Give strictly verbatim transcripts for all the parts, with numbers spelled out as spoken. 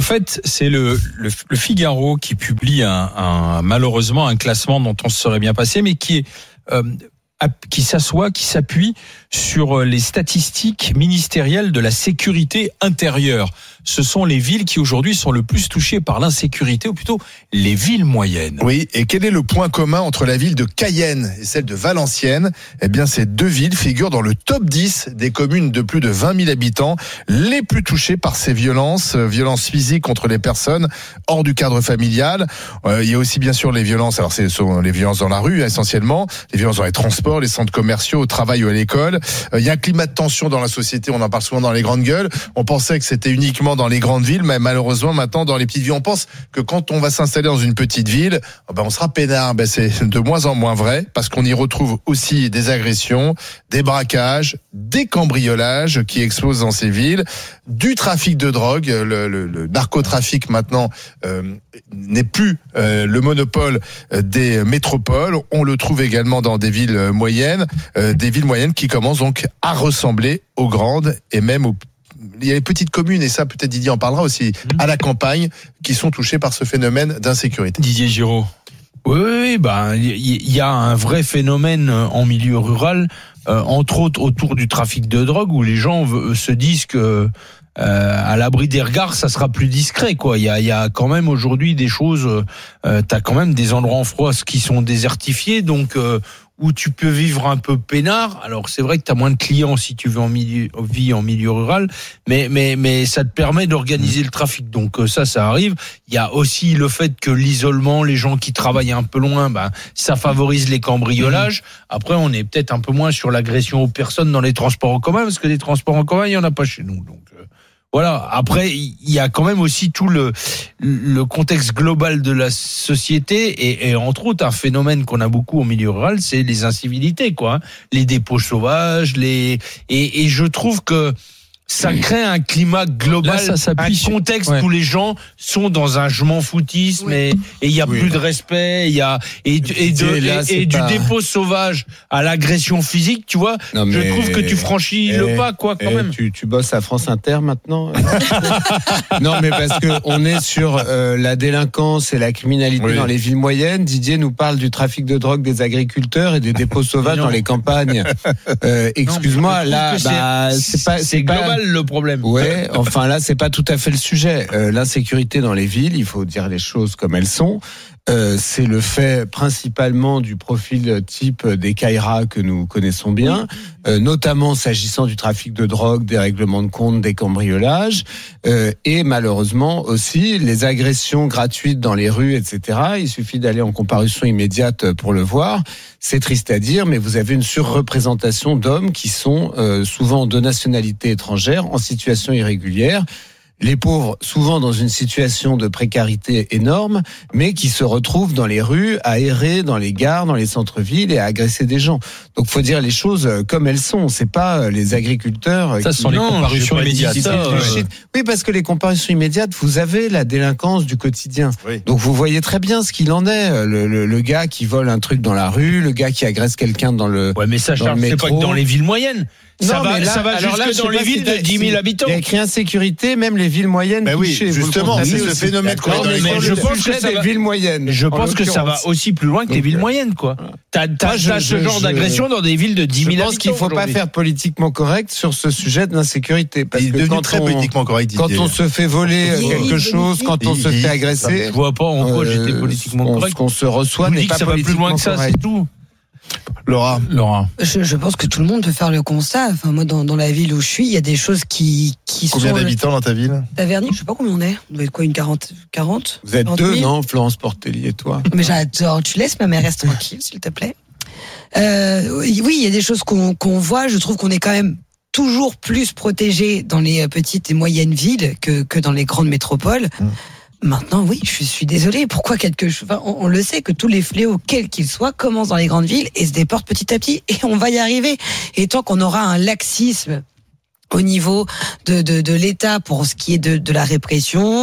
fait, c'est le, le, le Figaro qui publie un, un, malheureusement un classement dont on se serait bien passé, mais qui est euh, qui s'assoit, qui s'appuie sur les statistiques ministérielles de la sécurité intérieure. Ce sont les villes qui aujourd'hui sont le plus touchées par l'insécurité, ou plutôt les villes moyennes. Oui, et quel est le point commun entre la ville de Cayenne et celle de Valenciennes ? Eh bien, ces deux villes figurent dans le top dix des communes de plus de vingt mille habitants, les plus touchées par ces violences, violences physiques contre les personnes hors du cadre familial. Euh, il y a aussi bien sûr les violences, alors ce sont les violences dans la rue essentiellement, les violences dans les transports, les centres commerciaux, au travail ou à l'école. Euh, il y a un climat de tension dans la société, on en parle souvent dans les grandes gueules. On pensait que c'était uniquement dans les grandes villes, mais malheureusement maintenant dans les petites villes, on pense que quand on va s'installer dans une petite ville, ben on sera peinard. Ben c'est de moins en moins vrai, parce qu'on y retrouve aussi des agressions, des braquages, des cambriolages qui explosent dans ces villes, du trafic de drogue. Le, le, le narcotrafic maintenant euh, n'est plus euh, le monopole des métropoles. On le trouve également dans des villes moyennes, euh, des villes moyennes qui commencent donc à ressembler aux grandes et même aux il y a les petites communes, et ça peut-être Didier en parlera aussi, à la campagne, qui sont touchées par ce phénomène d'insécurité. Didier Giraud. Oui, oui, bah, il y a un vrai phénomène en milieu rural, euh, entre autres autour du trafic de drogue, où les gens se disent que euh, à l'abri des regards, ça sera plus discret, quoi. Il y a, il y a quand même aujourd'hui des choses. Euh, t'as quand même des endroits en France qui sont désertifiés, donc. Euh, où tu peux vivre un peu peinard. Alors c'est vrai que tu as moins de clients si tu veux en milieu, vie en milieu rural, mais mais mais ça te permet d'organiser le trafic. Donc ça ça arrive. Il y a aussi le fait que l'isolement, les gens qui travaillent un peu loin, ben ça favorise les cambriolages. Après on est peut-être un peu moins sur l'agression aux personnes dans les transports en commun, parce que les transports en commun il y en a pas chez nous. Donc euh, voilà. Après, il y a quand même aussi tout le le contexte global de la société et, et entre autres un phénomène qu'on a beaucoup au milieu rural, c'est les incivilités, quoi. Les dépôts sauvages, les et, et je trouve que ça crée un climat global, là, ça un contexte ouais. où les gens sont dans un je m'en foutisme oui. et il y a oui. plus de respect, il y a et, et, et, de, là, et, et pas... du dépôt sauvage à l'agression physique, tu vois. Non, je trouve que tu franchis et, le pas, quoi, quand même. Tu, tu bosses à France Inter maintenant. Non, mais parce que on est sur euh, la délinquance et la criminalité oui. dans les villes moyennes. Didier nous parle du trafic de drogue des agriculteurs et des dépôts sauvages dans les campagnes. Euh, excuse-moi, non, là, bah, c'est, c'est pas, c'est, c'est global. Pas... le problème. Ouais, enfin là c'est pas tout à fait le sujet. Euh, l'insécurité dans les villes, il faut dire les choses comme elles sont. Euh, c'est le fait principalement du profil type des Caïras que nous connaissons bien, euh, notamment s'agissant du trafic de drogue, des règlements de compte, des cambriolages, euh, et malheureusement aussi les agressions gratuites dans les rues, et cetera. Il suffit d'aller en comparution immédiate pour le voir. C'est triste à dire, mais vous avez une surreprésentation d'hommes qui sont euh, souvent de nationalité étrangère, en situation irrégulière. Les pauvres, souvent dans une situation de précarité énorme, mais qui se retrouvent dans les rues, à errer dans les gares, dans les centres-villes et à agresser des gens. Donc, faut dire les choses comme elles sont. C'est pas les agriculteurs. Ça, ce sont les comparutions immédiates. Euh... Oui, parce que les comparutions immédiates, vous avez la délinquance du quotidien. Oui. Donc, vous voyez très bien ce qu'il en est. Le, le, le gars qui vole un truc dans la rue, le gars qui agresse quelqu'un dans le. Ouais, mais ça, Charles, c'est pas que dans les villes moyennes. Ça non, va, là, ça va jusque là, dans les villes de dix mille habitants. Il y a écrit insécurité, même les villes moyennes. Ben oui, justement, c'est ce phénomène qu'on a dans les mais je pense que ça va, villes moyennes. Je pense que ça va aussi plus loin que les villes moyennes, quoi. T'as, t'as, t'as ce genre je, d'agression dans des villes de dix mille habitants. Je pense qu'il faut pas faire politiquement correct sur ce sujet de l'insécurité. Parce Il est devenu très politiquement correct. Quand on se fait voler quelque chose, quand on se fait agresser. Je vois pas en quoi j'étais politiquement correct. Qu'on se reçoit n'est pas ça va plus loin que ça, c'est tout. Laura, Laura. Je, je pense que tout le monde peut faire le constat. Enfin, moi, dans, dans la ville où je suis, il y a des choses qui, qui combien sont. Combien d'habitants dans ta ville? Taverny, je sais pas combien on est. On doit être quoi, une quarante, quarante? Vous êtes deux, non, Florence Portelli et toi? Mais j'adore. Tu laisses ma mère rester tranquille, s'il te plaît. Euh, oui, il y a des choses qu'on, qu'on voit. Je trouve qu'on est quand même toujours plus protégé dans les petites et moyennes villes que, que dans les grandes métropoles. Mmh. Maintenant, oui, je suis désolée. Pourquoi quelque chose, enfin, on, on le sait que tous les fléaux, quels qu'ils soient, commencent dans les grandes villes et se déportent petit à petit. Et on va y arriver. Et tant qu'on aura un laxisme au niveau de, de, de l'État pour ce qui est de, de la répression,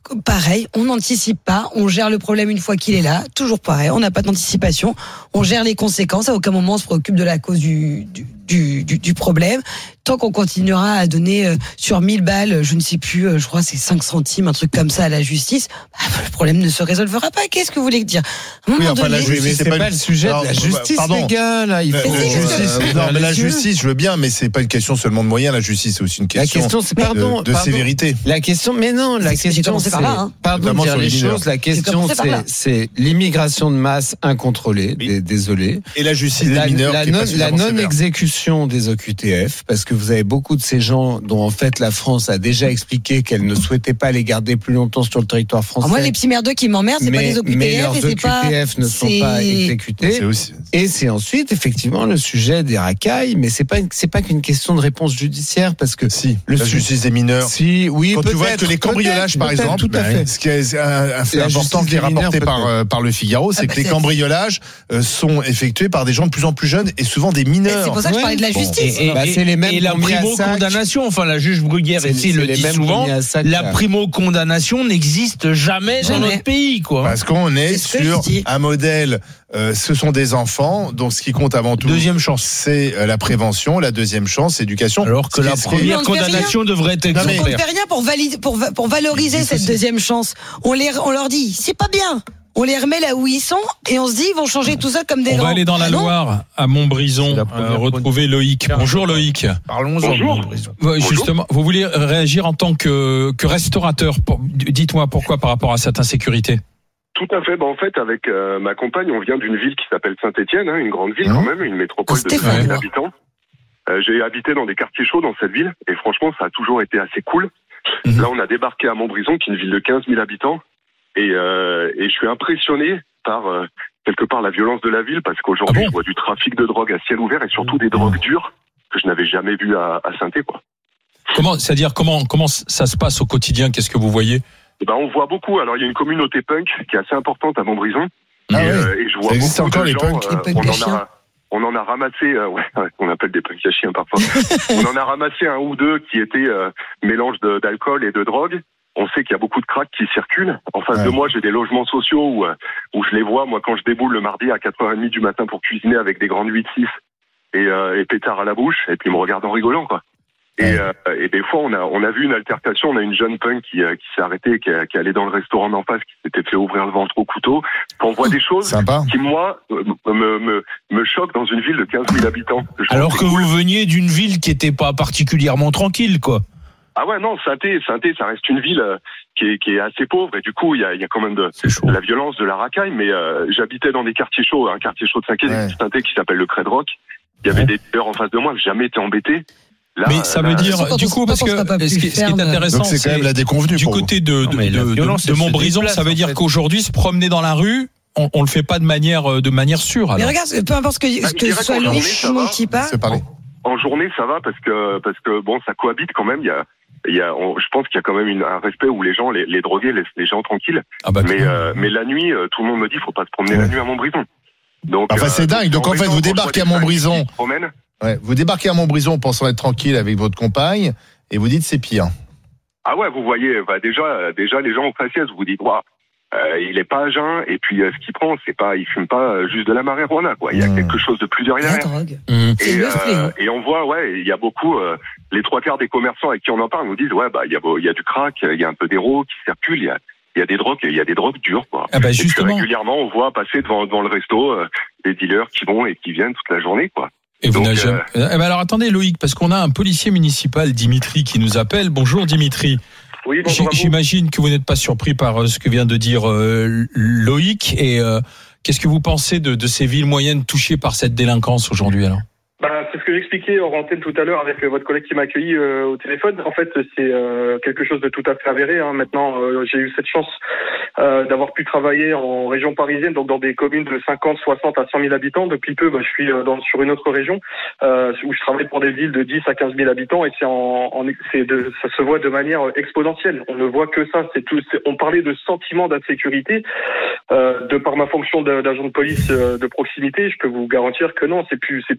pareil, on n'anticipe pas, on gère le problème une fois qu'il est là, toujours pareil, on n'a pas d'anticipation, on gère les conséquences, à aucun moment on se préoccupe de la cause du, du, du, du, du problème. Tant qu'on continuera à donner euh, sur mille balles, je ne sais plus, euh, je crois que c'est cinq centimes, un truc comme ça à la justice, bah, le problème ne se résolvera pas. Qu'est-ce que vous voulez dire? À un moment Oui, enfin, donné, la justice, Mais c'est c'est pas pas le- le sujet Alors, de la bah, justice, pardon. les gars, là. Il La, faut. la c'est- justice, euh, non, mais la les yeux. justice, je veux bien, mais c'est pas une question seulement de moyens. La justice, c'est aussi une La question, question, c'est de- pardon, de, pardon. sévérité. La question, mais non, la C'est- j'ai question, commencé c'est, par là, hein. pardon de Notamment dire sur les les mineurs. choses, la question, commencé par c'est, là. c'est l'immigration de masse incontrôlée, Oui. dé- désolé. Et la justice La, des mineurs, la qui est pas non, la suffisamment sévère. non-exécution des O Q T F, parce que vous avez beaucoup de ces gens dont en fait la France a déjà expliqué qu'elle ne souhaitait pas les garder plus longtemps sur le territoire français. Alors moi, les petits merdeux qui m'emmerdent, c'est pas mais, les O Q T F mais leurs et c'est pas. O Q T F ne sont c'est- pas exécutés. C'est aussi. Et c'est ensuite effectivement le sujet des racailles, mais c'est pas une- c'est pas qu'une question de réponse judiciaire parce que Si, le la su- justice des mineurs. si oui Quand tu vois peut-être, que les cambriolages, peut-être, par peut-être, exemple, tout à fait. ce qui est un, un fait La important justice qui est des mineurs, rapporté par, peut-être. euh, par le Figaro, c'est Ah, que les peut-être. cambriolages euh, sont effectués par des gens de plus en plus jeunes et souvent des Et mineurs. C'est pour ça que je Ouais. parlais de la Bon. justice. Et, et- Bah, et- c'est les mêmes et la qu'on mis à primo-condamnation, enfin la juge Bruguière C'est- ici c'est le les dit mêmes souvent, qu'on mis à sac, la là. primo-condamnation n'existe jamais, dans Jamais. notre pays, quoi. Parce qu'on est C'est ce que sur je dis. un modèle, euh, ce sont des enfants, donc ce qui compte avant tout, Deuxième chance. c'est euh, la prévention, la deuxième chance, éducation. Alors que Ce qui la est- ce qui est- première Mais on ne fait condamnation devrait être Non, mais- On ne exemplaire. fait rien pour valider, pour, va- pour valoriser cette deuxième chance. On les, on leur dit, c'est pas bien. On les remet là où ils sont et on se dit, ils vont changer tout ça comme des On grands. va aller dans la Ah non. Loire, à Montbrison, C'est la euh, première retrouver Loïc. Bonjour Loïc. Parlons-en. Bonjour. Ouais, Justement, vous voulez réagir en tant que, que restaurateur. Pour- Dites-moi pourquoi par rapport à cette insécurité. Tout à fait. Bah, en fait, avec euh, ma compagne, on vient d'une ville qui s'appelle Saint-Étienne, hein, une grande ville Mmh. quand même, une métropole de Stéphane, cinq mille moi. habitants. Euh, j'ai habité dans des quartiers chauds dans cette ville et franchement, ça a toujours été assez cool. Mmh. Là, on a débarqué à Montbrison, qui est une ville de quinze mille habitants, et, euh, et je suis impressionné par euh, quelque part la violence de la ville parce qu'aujourd'hui, Ah bon je vois du trafic de drogue à ciel ouvert et surtout des drogues dures que je n'avais jamais vues à, à Saint-Étienne, quoi. Comment, c'est-à-dire comment, comment ça se passe au quotidien? Qu'est-ce que vous voyez? Eh ben, on voit beaucoup. Alors, il y a une communauté punk qui est assez importante à Montbrison. Ah et, ouais. euh, et je vois Ça existe beaucoup encore, de les gens, punks euh, Les punks on, à en chiens. a, on en a ramassé, euh, ouais, on appelle des punks à chiens parfois. On en a ramassé un ou deux qui étaient euh, mélange de- d'alcool et de drogue. On sait qu'il y a beaucoup de crack qui circulent. En face Ouais. de moi, j'ai des logements sociaux où, euh, où je les vois, moi, quand je déboule le mardi à quatre heures trente du matin pour cuisiner avec des grandes huit six et, euh, et pétard à la bouche, et puis ils me regardent en rigolant, quoi. Et, Ouais. euh, et des fois, on a, on a vu une altercation. On a une jeune punk qui, euh, qui s'est arrêtée, qui, est- qui est allée dans le restaurant d'en face, qui s'était fait ouvrir le ventre au couteau. On voit des choses Sympa. qui, moi, euh, me, me, me choquent dans une ville de quinze mille habitants. Je trouve Alors c'est que cool. vous veniez d'une ville qui était pas particulièrement tranquille, quoi. Ah ouais, non, Saint-Étienne, Saint-Étienne, ça reste une ville euh, qui, est, qui est assez pauvre. Et du coup, il y a, il y a quand même de, C'est chaud. de la violence, de la racaille. Mais euh, j'habitais dans des quartiers chauds, un quartier chaud de Saint-Étienne Ouais. Saint-Étienne qui s'appelle le Crêt de Rock. Il y avait des dealers en face de moi, j'ai jamais été embêté. Là, Mais ça là, veut dire, Surtout du quand coup, on- parce quand on que sera pas ce plus qui, ce qui est ferme. intéressant, Donc c'est quand même la déconvenue du pour vous. côté de, Non, de, mais la de- violence, de elle se Montbrison, déplace, ça veut en dire fait. qu'aujourd'hui, se promener dans la rue, on, on le fait pas de manière, euh, de manière sûre. Mais Alors. regarde, peu importe ce que, Bah, ce je que dirais soit qu'en lui journée, ça ou va. qui part. C'est parler. En journée, ça va parce que parce que bon, ça cohabite quand même. Il y a, il y a, on- je pense qu'il y a quand même une, un respect où les gens, les, les drogués, laissent les gens tranquilles. Ah bah, Mais euh, mais la nuit, euh, tout le monde me dit, faut pas se promener Ouais. la nuit à Montbrison. Donc Enfin, c'est dingue. Donc, en fait, vous quand je vois débarquez des à Montbrison. familles qui se promènent, Ouais. Vous débarquez à Montbrison pensant être tranquille avec votre compagne et vous dites c'est pire. Ah ouais, vous voyez, bah déjà, euh, déjà les gens au faciès, vous vous dites, wow, euh, il est pas à jeun, et puis euh, ce qu'il prend, c'est pas, il fume pas euh, juste de la marijuana, quoi. Il y a Mmh. quelque chose de plus derrière. La drogue. Mmh. C'est Et, le fléau. et on voit, ouais, il y a beaucoup, euh, les trois quarts des commerçants avec qui on en parle nous disent, ouais, bah il y a, beau- il y a du crack, il y a un peu d'héros qui circule, il y a, il y a des drogues, il y a des drogues dures, quoi. Ah bah, Et puis, justement. régulièrement, on voit passer devant, devant le resto euh, des dealers qui vont et qui viennent toute la journée, quoi. Et vous Donc, n'avez jamais- Eh ben alors attendez Loïc, parce qu'on a un policier municipal, Dimitri, qui nous appelle. Bonjour Dimitri. Oui, J- bonjour à vous. J'imagine que vous n'êtes pas surpris par euh, ce que vient de dire euh, Loïc. Et euh, qu'est-ce que vous pensez de, de ces villes moyennes touchées par cette délinquance aujourd'hui alors? Bah, c'est ce que j'expliquais en antenne tout à l'heure avec euh, votre collègue qui m'a accueilli euh, au téléphone. En fait, c'est euh, quelque chose de tout à fait avéré. Hein. Maintenant, euh, j'ai eu cette chance euh, d'avoir pu travailler en région parisienne, donc dans des communes de cinquante, soixante à cent mille habitants. Depuis peu, bah, je suis euh, dans, sur une autre région euh, où je travaille pour des villes de dix à quinze mille habitants, et c'est en, en c'est de, ça se voit de manière exponentielle. On ne voit que ça. C'est tout. C'est, on parlait de sentiment d'insécurité. Euh, de par ma fonction de- d'agent de police euh, de proximité, je peux vous garantir que non, c'est plus c'est plus qu'un sentiment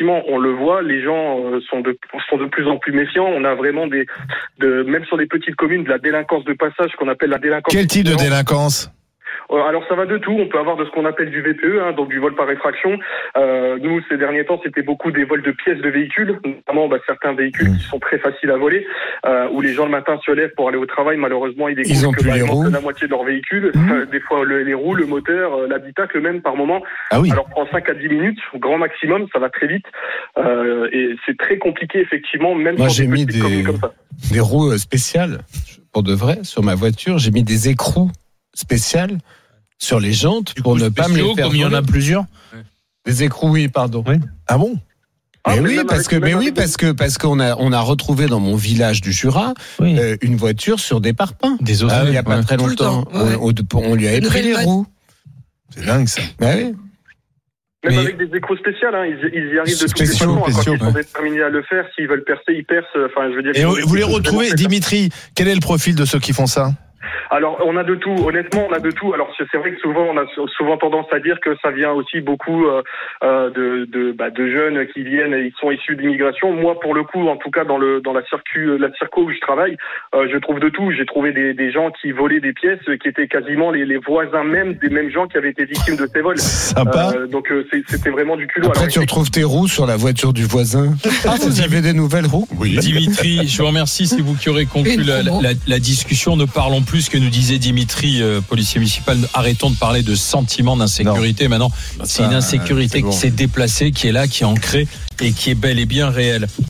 effectivement, on le voit, les gens euh, sont de sont de plus en plus méfiants. On a vraiment des, de, même sur des petites communes, de la délinquance de passage qu'on appelle la délinquance. Quel type de délinquance ? Alors ça va de tout, on peut avoir de ce qu'on appelle du V P E, hein, donc du vol par effraction. Euh, nous, ces derniers temps, c'était beaucoup des vols de pièces de véhicules, notamment bah, certains véhicules mmh. qui sont très faciles à voler, euh, où les gens le matin se lèvent pour aller au travail, malheureusement ils découvrent ils ont que plus bah, les ils roues. manquent la moitié de leur véhicule, mmh. euh, des fois le, les roues, le moteur, euh, l'habitacle même par moment. Ah oui. Alors en cinq à dix minutes, grand maximum, ça va très vite, euh, et c'est très compliqué effectivement, même Moi, sur j'ai des mis petites des, communes comme ça. Des roues spéciales, pour de vrai, sur ma voiture, j'ai mis des écrous spéciales sur les jantes pour ne pas me les faire comme il y en a plusieurs. Des écrous, oui, pardon. Oui. Ah bon ? Ah, Mais mais oui, même parce avec- que, mais même oui, avec parce que, parce qu'on a, on a retrouvé dans mon village du Jura Oui. euh, une voiture sur des parpaings. Des os. Ah, il y a pas Ouais. très Tout le longtemps, temps, ouais. on, on- on lui avait Une pris les nouvelle roues. C'est dingue ça. Bah oui. Même Mais- avec des écros spéciales, hein, ils, ils y arrivent de toutes les Spéciaux, façons. hein, Quand spéciaux, ils sont déterminés à le faire, s'ils veulent percer, ils percent. Enfin, je veux dire. Et ils- vous les ils- retrouvez, Dimitri, quel est le profil de ceux qui font ça ? Alors, on a de tout. Honnêtement, on a de tout. Alors, c'est c'est vrai que souvent, on a souvent tendance à dire que ça vient aussi beaucoup euh, euh, de de, bah, de jeunes qui viennent et qui sont issus d'immigration. Moi, pour le coup, en tout cas, dans le dans la circuit la circo où je travaille, euh, je trouve de tout. J'ai trouvé des des gens qui volaient des pièces, qui étaient quasiment les les voisins même des mêmes gens qui avaient été victimes de ces vols. Sympa. Euh, donc, euh, c'est- c'était vraiment du culot. Après, Alors, tu retrouves tes roues sur la voiture du voisin. Ah, vous avez des nouvelles roues? Oui. Dimitri, je vous remercie, c'est vous qui aurez conclu Une la, promo. la- la discussion. Ne parlons plus, ce que nous disait Dimitri, euh, policier municipal. Arrêtons de parler de sentiment d'insécurité. Maintenant, c'est ça, une insécurité c'est bon. qui s'est déplacée, qui est là, qui est ancrée et qui est bel et bien réelle.